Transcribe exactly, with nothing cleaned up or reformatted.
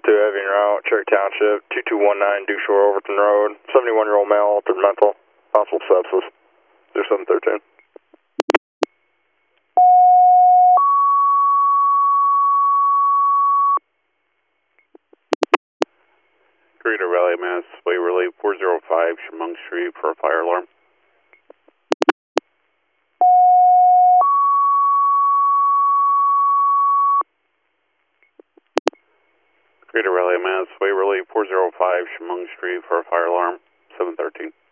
two heavy en route, Cherry Township, two two one nine, Dew Shore, Overton Road, seventy-one-year-old male, altered mental, possible sepsis, zero seven thirteen. Greater Valley, Mass. Waverly, four zero five, Chemung Street for a fire alarm. Greater Valley, Mass. Waverly, four zero five, Chemung Street for a fire alarm, seven thirteen.